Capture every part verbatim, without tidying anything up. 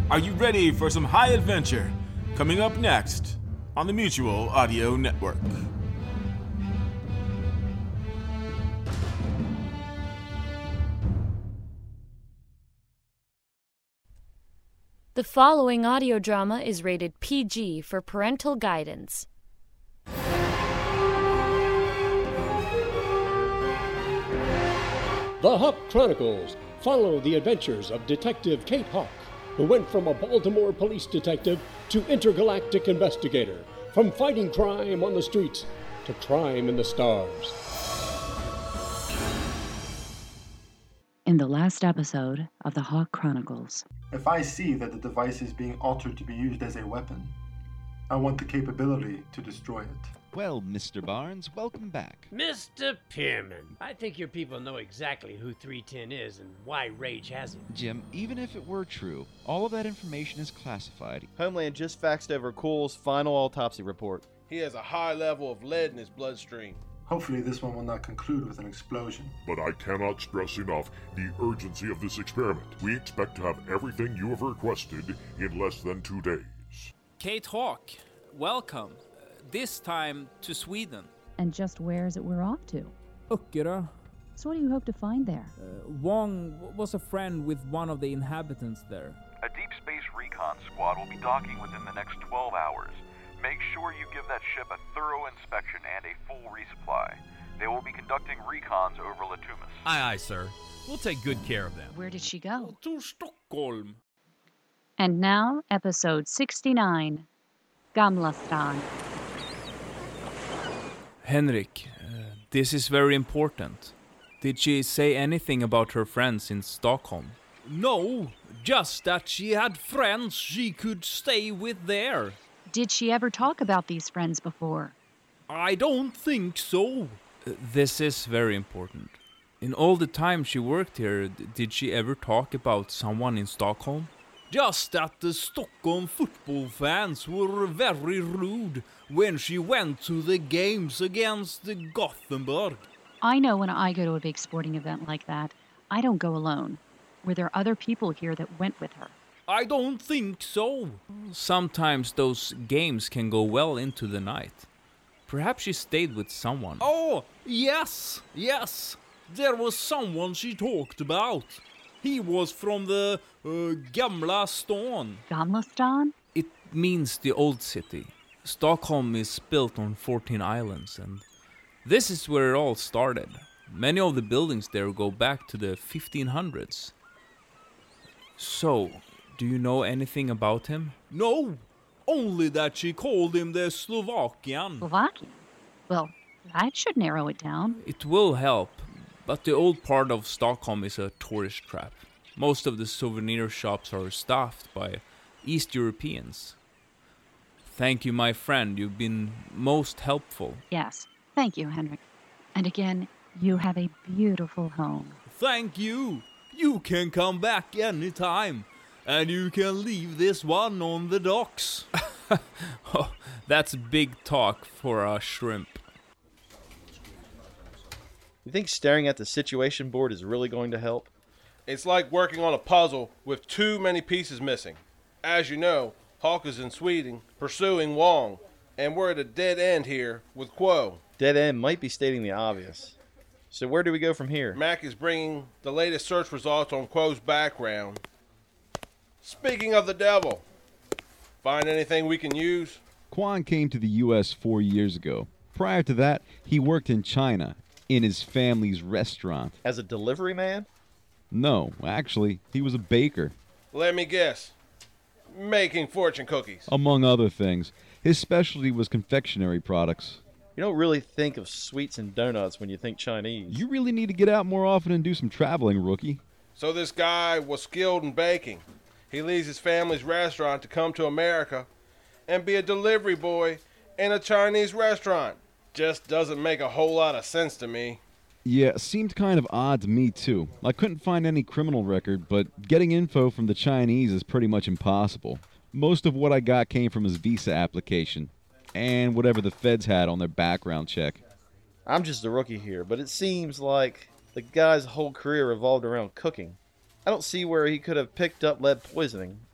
Are you ready for some high adventure? Coming up next on the Mutual Audio Network. The following audio drama is rated P G for parental guidance. The Hawk Chronicles follow the adventures of Detective Kate Hawk, who went from a Baltimore police detective to intergalactic investigator, from fighting crime on the streets to crime in the stars. In the last episode of The Hawk Chronicles. If I see that the device is being altered to be used as a weapon, I want the capability to destroy it. Well, Mister Barnes, welcome back. Mister Pierman, I think your people know exactly who three ten is and why Rage has it. Jim, even if it were true, all of that information is classified. Homeland just faxed over Cole's final autopsy report. He has a high level of lead in his bloodstream. Hopefully this one will not conclude with an explosion. But I cannot stress enough the urgency of this experiment. We expect to have everything you have requested in less than two days. Kate Hawk, welcome. This time to Sweden. And just where is it we're off to? Öckerö. So what do you hope to find there? Uh, Wong was a friend with one of the inhabitants there. A deep space recon squad will be docking within the next twelve hours. Make sure you give that ship a thorough inspection and a full resupply. They will be conducting recons over Latumas. Aye, aye, sir. We'll take good care of them. Where did she go? To Stockholm. And now, episode sixty-nine, Gamlastan. Henrik, uh, this is very important. Did she say anything about her friends in Stockholm? No, just that she had friends she could stay with there. Did she ever talk about these friends before? I don't think so. Uh, this is very important. In all the time she worked here, d- did she ever talk about someone in Stockholm? Just that the Stockholm football fans were very rude when she went to the games against the Gothenburg. I know when I go to a big sporting event like that, I don't go alone. Were there other people here that went with her? I don't think so. Sometimes those games can go well into the night. Perhaps she stayed with someone. Oh, yes, yes. There was someone she talked about. He was from the uh, Gamla stan. Gamla stan? It means the old city. Stockholm is built on fourteen islands, and this is where it all started. Many of the buildings there go back to the fifteen hundreds. So, do you know anything about him? No, only that she called him the Slovakian. Slovakian? Well, that should narrow it down. It will help, but the old part of Stockholm is a tourist trap. Most of the souvenir shops are staffed by East Europeans. Thank you, my friend. You've been most helpful. Yes, thank you, Henrik. And again, you have a beautiful home. Thank you. You can come back anytime. And you can leave this one on the docks. Oh, that's big talk for a shrimp. You think staring at the situation board is really going to help? It's like working on a puzzle with too many pieces missing. As you know, Hawk is in Sweden pursuing Wong, and we're at a dead end here with Quo. Dead end might be stating the obvious. So where do we go from here? Mac is bringing the latest search results on Quo's background. Speaking of the devil, find anything we can use? Quan came to the U S four years ago. Prior to that, he worked in China, in his family's restaurant. As a delivery man? No, actually, he was a baker. Let me guess. Making fortune cookies. Among other things. His specialty was confectionery products. You don't really think of sweets and donuts when you think Chinese. You really need to get out more often and do some traveling, rookie. So this guy was skilled in baking. He leaves his family's restaurant to come to America and be a delivery boy in a Chinese restaurant. Just doesn't make a whole lot of sense to me. Yeah, seemed kind of odd to me, too. I couldn't find any criminal record, but getting info from the Chinese is pretty much impossible. Most of what I got came from his visa application, and whatever the feds had on their background check. I'm just a rookie here, but it seems like the guy's whole career revolved around cooking. I don't see where he could have picked up lead poisoning.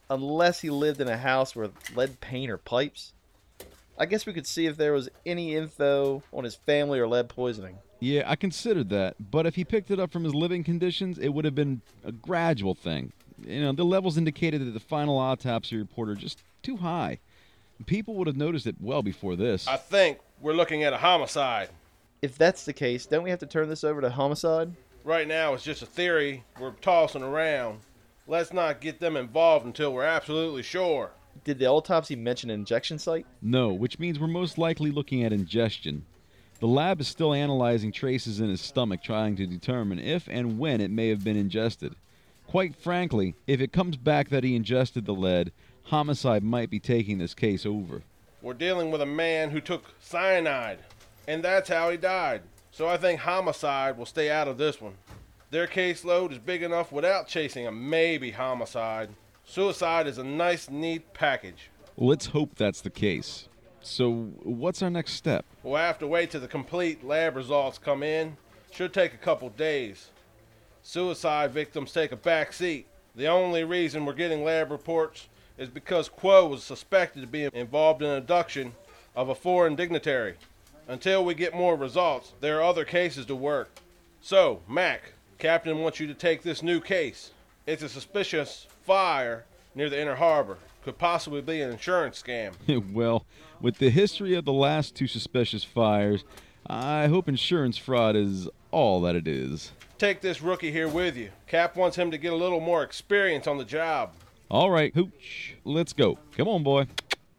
unless he lived in a house with lead paint or pipes. I guess we could see if there was any info on his family or lead poisoning. Yeah, I considered that, but if he picked it up from his living conditions, it would have been a gradual thing. You know, the levels indicated that the final autopsy report are just too high. People would have noticed it well before this. I think we're looking at a homicide. If that's the case, don't we have to turn this over to homicide? Right now, it's just a theory we're tossing around. Let's not get them involved until we're absolutely sure. Did the autopsy mention an injection site? No, which means we're most likely looking at ingestion. The lab is still analyzing traces in his stomach, trying to determine if and when it may have been ingested. Quite frankly, if it comes back that he ingested the lead, homicide might be taking this case over. We're dealing with a man who took cyanide, and that's how he died. So I think homicide will stay out of this one. Their caseload is big enough without chasing a maybe homicide. Suicide is a nice, neat package. Let's hope that's the case. So, what's our next step? We'll have to wait till the complete lab results come in. Should take a couple days. Suicide victims take a back seat. The only reason we're getting lab reports is because Quo was suspected to be involved in abduction of a foreign dignitary. Until we get more results, there are other cases to work. So, Mac, Captain wants you to take this new case. It's a suspicious fire near the Inner Harbor. Could possibly be an insurance scam. Well, with the history of the last two suspicious fires, I hope insurance fraud is all that it is. Take this rookie here with you. Cap wants him to get a little more experience on the job. All right, Hooch, let's go. Come on, boy.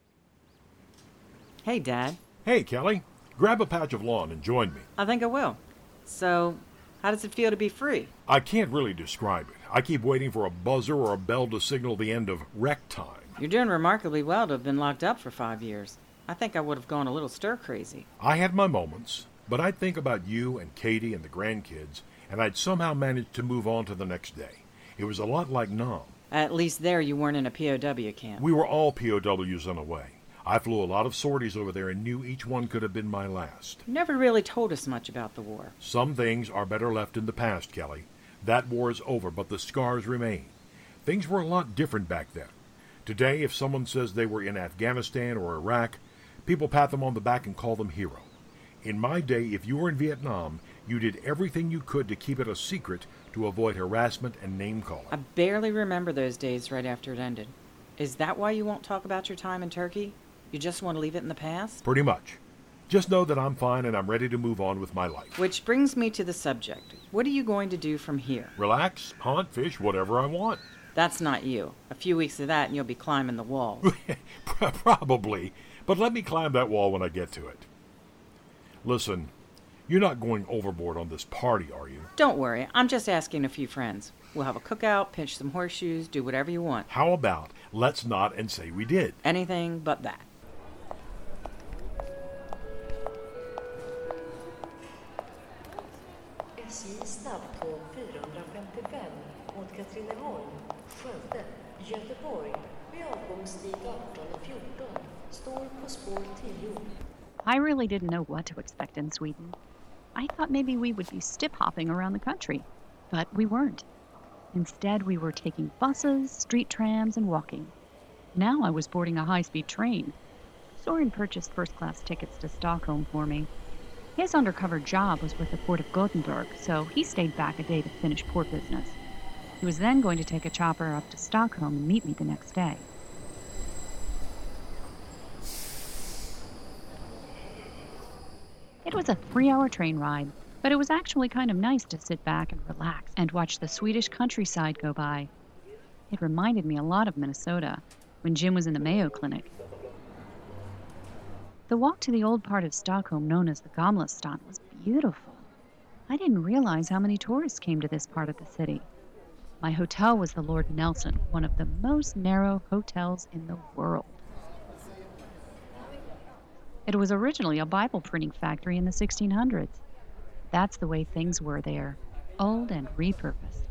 Hey, Dad. Hey, Kelly. Grab a patch of lawn and join me. I think I will. So, how does it feel to be free? I can't really describe it. I keep waiting for a buzzer or a bell to signal the end of rec time. You're doing remarkably well to have been locked up for five years. I think I would have gone a little stir-crazy. I had my moments, but I'd think about you and Katie and the grandkids, and I'd somehow manage to move on to the next day. It was a lot like Nam. At least there you weren't in a P O W camp. We were all P O Ws in a way. I flew a lot of sorties over there and knew each one could have been my last. You never really told us much about the war. Some things are better left in the past, Kelly. That war is over, but the scars remain. Things were a lot different back then. Today, if someone says they were in Afghanistan or Iraq, people pat them on the back and call them hero. In my day, if you were in Vietnam, you did everything you could to keep it a secret to avoid harassment and name-calling. I barely remember those days right after it ended. Is that why you won't talk about your time in Turkey? You just want to leave it in the past? Pretty much. Just know that I'm fine and I'm ready to move on with my life. Which brings me to the subject. What are you going to do from here? Relax, hunt, fish, whatever I want. That's not you. A few weeks of that and you'll be climbing the walls. Probably. But let me climb that wall when I get to it. Listen, you're not going overboard on this party, are you? Don't worry. I'm just asking a few friends. We'll have a cookout, pinch some horseshoes, do whatever you want. How about let's not and say we did? Anything but that. S J snabbtåg fyrahundrafemtiofem mot Katrineholm, Skövde, Göteborg vid avgångstid arton och fjorton. Står på spår tio. I really didn't know what to expect in Sweden. I thought maybe we would be stip-hopping around the country, but we weren't. Instead, we were taking buses, street trams, and walking. Now I was boarding a high-speed train. Soren purchased first-class tickets to Stockholm for me. His undercover job was with the port of Gothenburg, so he stayed back a day to finish port business. He was then going to take a chopper up to Stockholm and meet me the next day. It was a three-hour train ride, but it was actually kind of nice to sit back and relax and watch the Swedish countryside go by. It reminded me a lot of Minnesota, when Jim was in the Mayo Clinic. The walk to the old part of Stockholm known as the Gamlastan was beautiful. I didn't realize how many tourists came to this part of the city. My hotel was the Lord Nelson, one of the most narrow hotels in the world. It was originally a Bible printing factory in the sixteen hundreds. That's the way things were there, old and repurposed.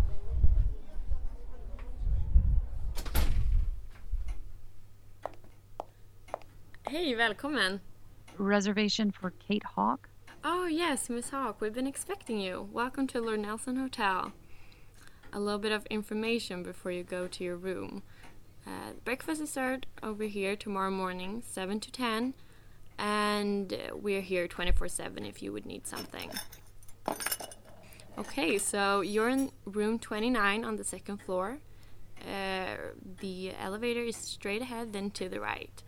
Hej, välkommen. Reservation for Kate Hawk? Oh, yes, Miss Hawk. We've been expecting you. Welcome to Lord Nelson Hotel. A little bit of information before you go to your room. Uh, breakfast is served over here tomorrow morning, seven to ten. And uh, we're here twenty-four seven if you would need something. Okay, so you're in room twenty-nine on the second floor. Uh, the elevator is straight ahead, then to the right.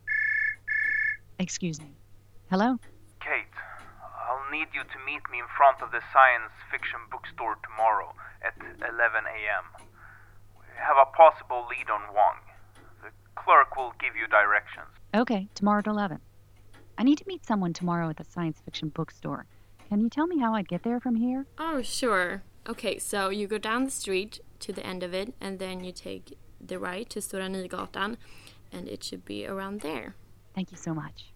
Excuse me. Hello? Kate, I'll need you to meet me in front of the science fiction bookstore tomorrow at eleven a.m. We have a possible lead on Wong. The clerk will give you directions. Okay, tomorrow at eleven. I need to meet someone tomorrow at the science fiction bookstore. Can you tell me how I'd get there from here? Oh, sure. Okay, so you go down the street to the end of it, and then you take the right to Stora Nygatan, and it should be around there. Thank you so much.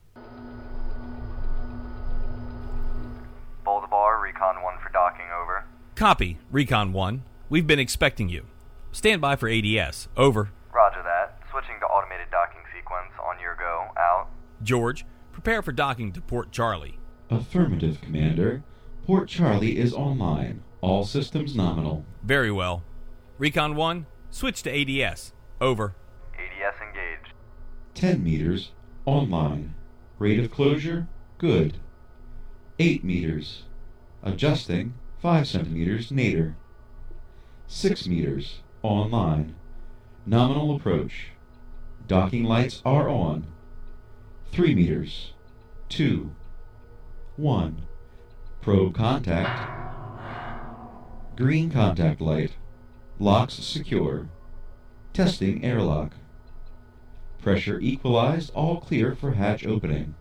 Bolivar, Recon one for docking, over. Copy, Recon one. We've been expecting you. Stand by for A D S, over. Roger that. Switching to automated docking sequence, on your go, out. George, prepare for docking to Port Charlie. Affirmative, Commander. Port Charlie is online. All systems nominal. Very well. Recon one, switch to A D S, over. A D S engaged. ten meters, online. Rate of closure, good. eight meters. Adjusting, five centimeters, nadir. six meters, online. Nominal approach. Docking lights are on. three meters. two. one. Probe contact. Green contact light. Locks secure. Testing airlock. Pressure equalized, all clear for hatch opening.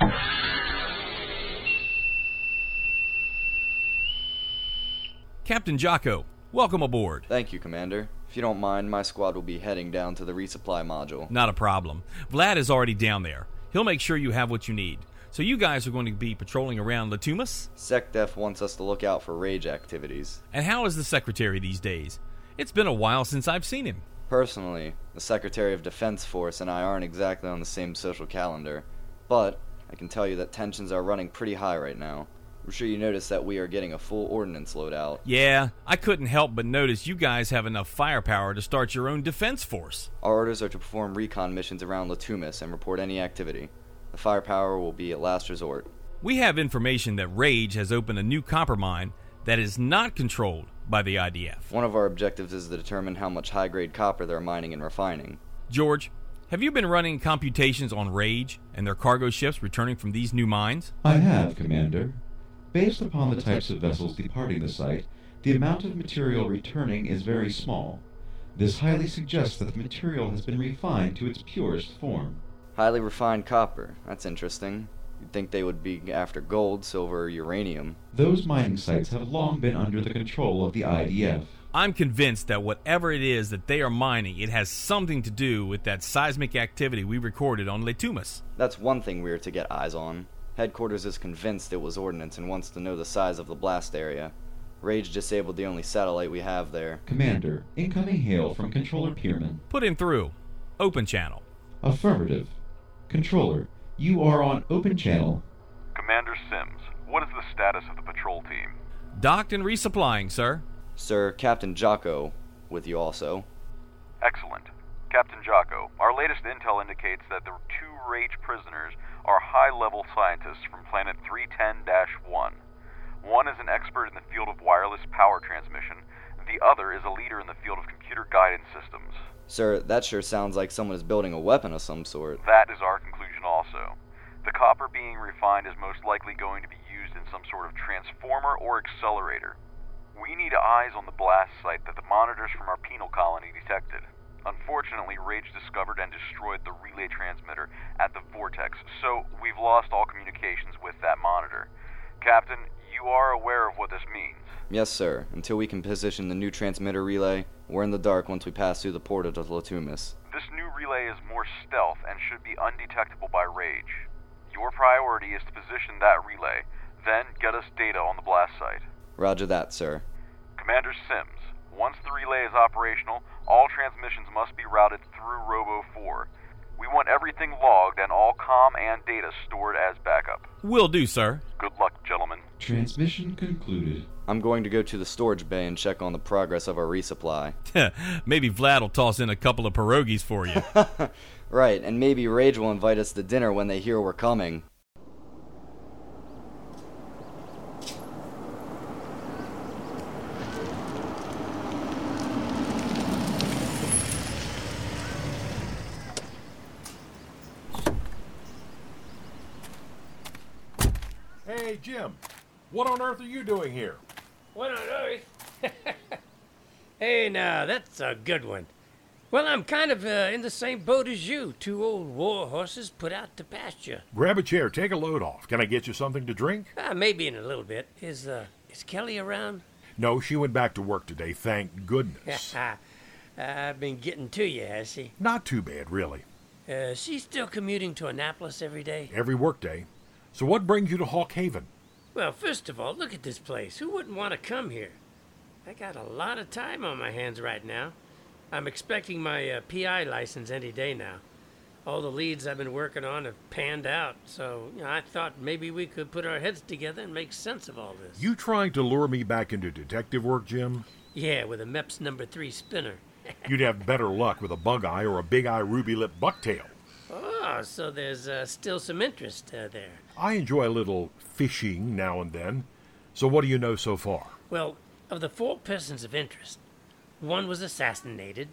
Captain Jocko, welcome aboard. Thank you, Commander. If you don't mind, my squad will be heading down to the resupply module. Not a problem. Vlad is already down there. He'll make sure you have what you need. So you guys are going to be patrolling around Latumas? SecDef wants us to look out for rage activities. And how is the Secretary these days? It's been a while since I've seen him. Personally, the Secretary of Defense Force and I aren't exactly on the same social calendar, but I can tell you that tensions are running pretty high right now. I'm sure you noticed that we are getting a full ordnance loadout. Yeah, I couldn't help but notice you guys have enough firepower to start your own defense force. Our orders are to perform recon missions around Latumas and report any activity. The firepower will be a last resort. We have information that Rage has opened a new copper mine that is not controlled by the I D F. One of our objectives is to determine how much high-grade copper they're mining and refining. George, have you been running computations on Rage and their cargo ships returning from these new mines? I have, Commander. Based upon the types of vessels departing the site, the amount of material returning is very small. This highly suggests that the material has been refined to its purest form. Highly refined copper. That's interesting. You'd think they would be after gold, silver, uranium. Those mining sites have long been under the control of the I D F. I'm convinced that whatever it is that they are mining, it has something to do with that seismic activity we recorded on Latumas. That's one thing we're to get eyes on. Headquarters is convinced it was ordnance and wants to know the size of the blast area. Rage disabled the only satellite we have there. Commander, incoming hail from Controller Pierman. Put him through. Open channel. Affirmative. Controller, you are on open channel. Commander Sims, what is the status of the patrol team? Docked and resupplying, sir. Sir, Captain Jocko with you also. Excellent. Captain Jocko, our latest intel indicates that the two Rage prisoners are high-level scientists from Planet three ten dash one. One is an expert in the field of wireless power transmission. The other is a leader in the field of computer guidance systems. Sir, that sure sounds like someone is building a weapon of some sort. That is our conclusion also. The copper being refined is most likely going to be used in some sort of transformer or accelerator. We need eyes on the blast site that the monitors from our penal colony detected. Unfortunately, Rage discovered and destroyed the relay transmitter at the Vortex, so we've lost all communications with that monitor. Captain, you are aware of what this means? Yes, sir. Until we can position the new transmitter relay, we're in the dark once we pass through the portal to Latumas. This new relay is more stealth and should be undetectable by Rage. Your priority is to position that relay, then get us data on the blast site. Roger that, sir. Commander Sims, once the relay is operational, all transmissions must be routed through Robo four. We want everything logged and all comm and data stored as backup. Will do, sir. Good luck, gentlemen. Transmission concluded. I'm going to go to the storage bay and check on the progress of our resupply. Maybe Vlad will toss in a couple of pierogies for you. Right, and maybe Rage will invite us to dinner when they hear we're coming. Hey, Jim, what on earth are you doing here? What on earth? Hey, now, that's a good one. Well, I'm kind of uh, in the same boat as you. Two old war horses put out to pasture. Grab a chair, take a load off. Can I get you something to drink? Uh, maybe in a little bit. Is, uh, is Kelly around? No, she went back to work today, thank goodness. I've been getting to you, has she? Not too bad, really. Uh, she's still commuting to Annapolis every day? Every workday. So what brings you to Hawk Haven? Well, first of all, look at this place. Who wouldn't want to come here? I got a lot of time on my hands right now. I'm expecting my uh, P I license any day now. All the leads I've been working on have panned out, so you know, I thought maybe we could put our heads together and make sense of all this. You trying to lure me back into detective work, Jim? Yeah, with a M E P S number three spinner. You'd have better luck with a bug eye or a big eye ruby lip bucktail. Oh, so there's uh, still some interest uh, there. I enjoy a little fishing now and then. So what do you know so far? Well, of the four persons of interest, one was assassinated,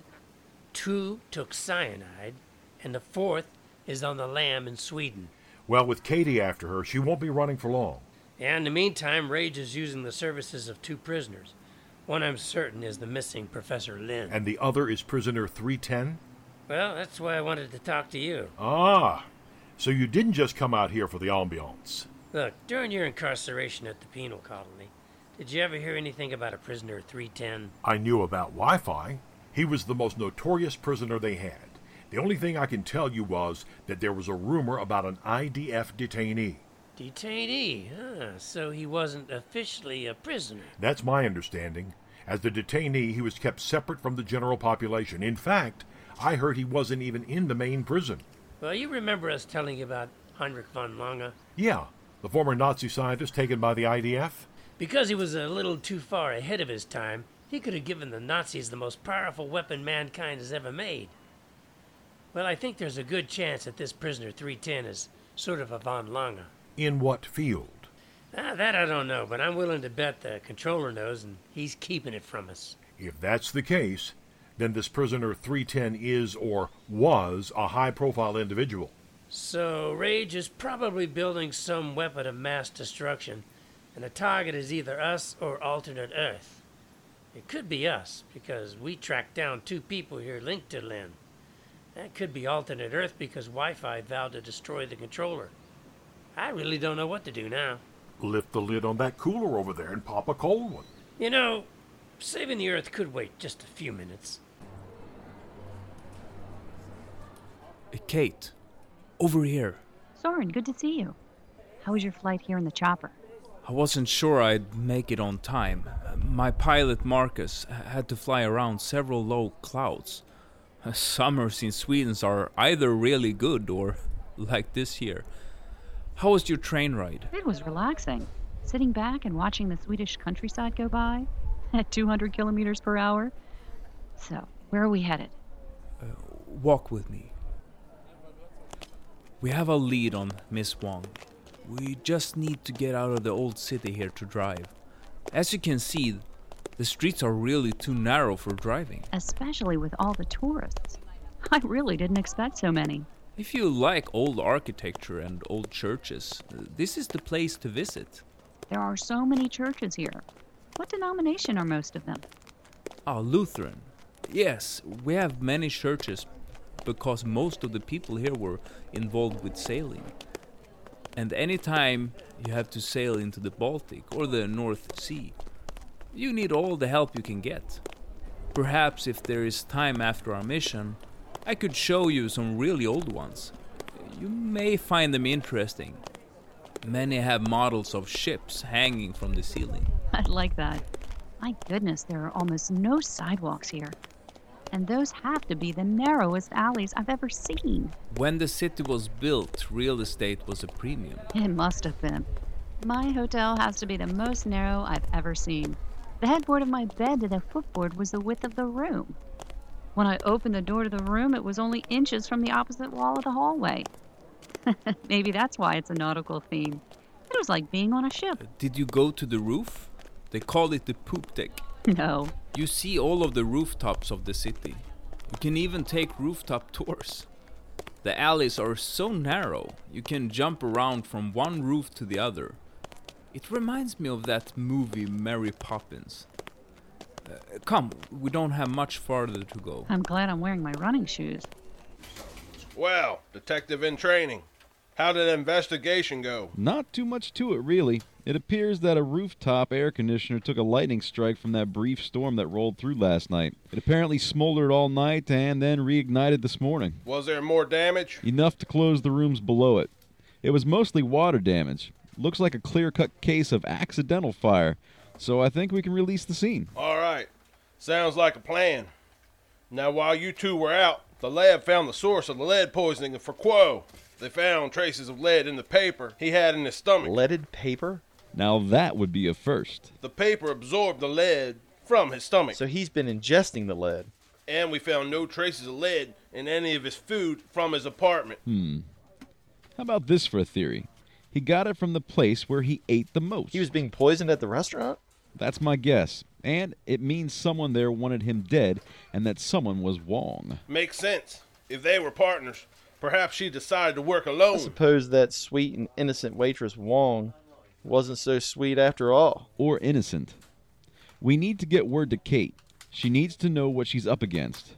two took cyanide, and the fourth is on the lam in Sweden. Well, with Katie after her, she won't be running for long. And in the meantime, Rage is using the services of two prisoners. One I'm certain is the missing Professor Lin. And the other is prisoner three ten? Well, that's why I wanted to talk to you. Ah, so you didn't just come out here for the ambiance. Look, during your incarceration at the penal colony, did you ever hear anything about a prisoner three ten? I knew about Wi-Fi. He was the most notorious prisoner they had. The only thing I can tell you was that there was a rumor about an I D F detainee. Detainee? Huh, so he wasn't officially a prisoner. That's my understanding. As the detainee, he was kept separate from the general population. In fact, I heard he wasn't even in the main prison. Well, you remember us telling you about Heinrich von Lange? Yeah, the former Nazi scientist taken by the I D F. Because he was a little too far ahead of his time, he could have given the Nazis the most powerful weapon mankind has ever made. Well, I think there's a good chance that this prisoner three ten is sort of a von Lange. In what field? Ah, that I don't know, but I'm willing to bet the controller knows, and he's keeping it from us. If that's the case, then this prisoner three ten is or was a high-profile individual. So Rage is probably building some weapon of mass destruction, and the target is either us or alternate Earth. It could be us, because we tracked down two people here linked to Lin. That could be alternate Earth because Wi-Fi vowed to destroy the controller. I really don't know what to do now. Lift the lid on that cooler over there and pop a cold one. You know, saving the Earth could wait just a few minutes. Kate, over here. Soren, good to see you. How was your flight here in the chopper? I wasn't sure I'd make it on time. My pilot, Marcus, had to fly around several low clouds. Summers in Sweden are either really good or like this year. How was your train ride? It was relaxing. Sitting back and watching the Swedish countryside go by at two hundred kilometers per hour. So, where are we headed? Uh, walk with me. We have a lead on Miss Wong. We just need to get out of the old city here to drive. As you can see, the streets are really too narrow for driving. Especially with all the tourists. I really didn't expect so many. If you like old architecture and old churches, this is the place to visit. There are so many churches here. What denomination are most of them? Ah, Lutheran. Yes, we have many churches because most of the people here were involved with sailing. And anytime you have to sail into the Baltic or the North Sea, you need all the help you can get. Perhaps if there is time after our mission, I could show you some really old ones. You may find them interesting. Many have models of ships hanging from the ceiling. I'd like that. My goodness, there are almost no sidewalks here. And those have to be the narrowest alleys I've ever seen. When the city was built, real estate was a premium. It must have been. My hotel has to be the most narrow I've ever seen. The headboard of my bed to the footboard was the width of the room. When I opened the door to the room, it was only inches from the opposite wall of the hallway. Maybe that's why it's a nautical theme. It was like being on a ship. Did you go to the roof? They call it the poop deck. No. You see all of the rooftops of the city. You can even take rooftop tours. The alleys are so narrow, you can jump around from one roof to the other. It reminds me of that movie Mary Poppins. Uh, come, we don't have much farther to go. I'm glad I'm wearing my running shoes. Well, detective in training. How did the investigation go? Not too much to it, really. It appears that a rooftop air conditioner took a lightning strike from that brief storm that rolled through last night. It apparently smoldered all night and then reignited this morning. Was there more damage? Enough to close the rooms below it. It was mostly water damage. Looks like a clear-cut case of accidental fire, so I think we can release the scene. All right. Sounds like a plan. Now, while you two were out, the lab found the source of the lead poisoning for Quo. They found traces of lead in the paper he had in his stomach. Leaded paper? Now that would be a first. The paper absorbed the lead from his stomach. So he's been ingesting the lead. And we found no traces of lead in any of his food from his apartment. Hmm. How about this for a theory? He got it from the place where he ate the most. He was being poisoned at the restaurant? That's my guess. And it means someone there wanted him dead, and that someone was Wong. Makes sense. If they were partners, perhaps she decided to work alone. I suppose that sweet and innocent waitress Wong wasn't so sweet after all. Or innocent. We need to get word to Kate. She needs to know what she's up against.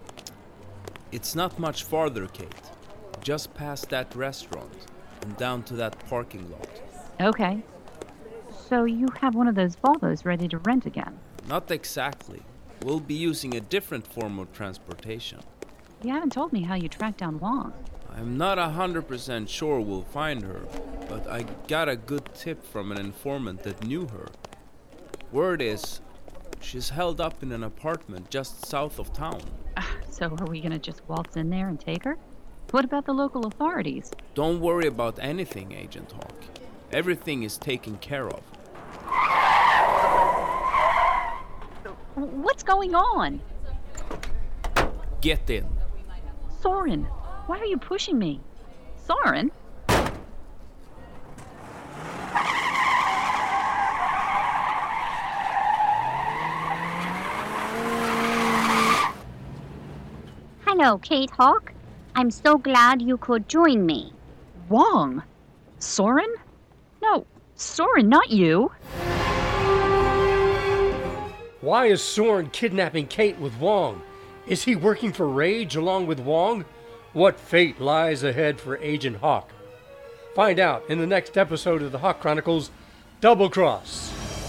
It's not much farther, Kate. Just past that restaurant and down to that parking lot. Okay. So you have one of those Volvos ready to rent again? Not exactly. We'll be using a different form of transportation. You haven't told me how you tracked down Wong. I'm not a hundred percent sure we'll find her, but I got a good tip from an informant that knew her. Word is, she's held up in an apartment just south of town. Uh, so are we gonna just waltz in there and take her? What about the local authorities? Don't worry about anything, Agent Hawk. Everything is taken care of. What's going on? Get in. Soren, why are you pushing me? Soren? Hello, Kate Hawk. I'm so glad you could join me. Wong? Soren? No, Soren, not you. Why is Soren kidnapping Kate with Wong? Is he working for Rage along with Wong? What fate lies ahead for Agent Hawk? Find out in the next episode of the Hawk Chronicles, Double Cross.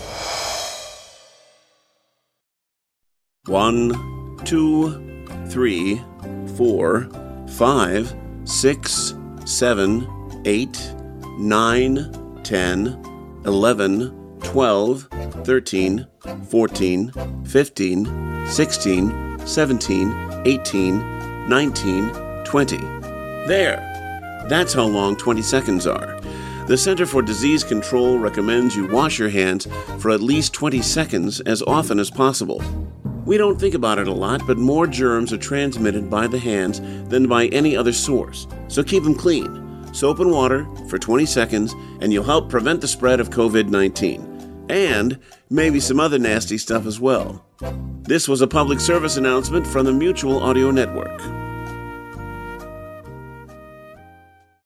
One, two, three, four, five, six, seven, eight, nine, ten, eleven, twelve, thirteen, fourteen, fifteen, sixteen, seventeen, eighteen, nineteen, twenty. There. That's how long twenty seconds are. The Center for Disease Control recommends you wash your hands for at least twenty seconds as often as possible. We don't think about it a lot, but more germs are transmitted by the hands than by any other source. So keep them clean. Soap and water for twenty seconds, and you'll help prevent the spread of covid nineteen. And maybe some other nasty stuff as well. This was a public service announcement from the Mutual Audio Network.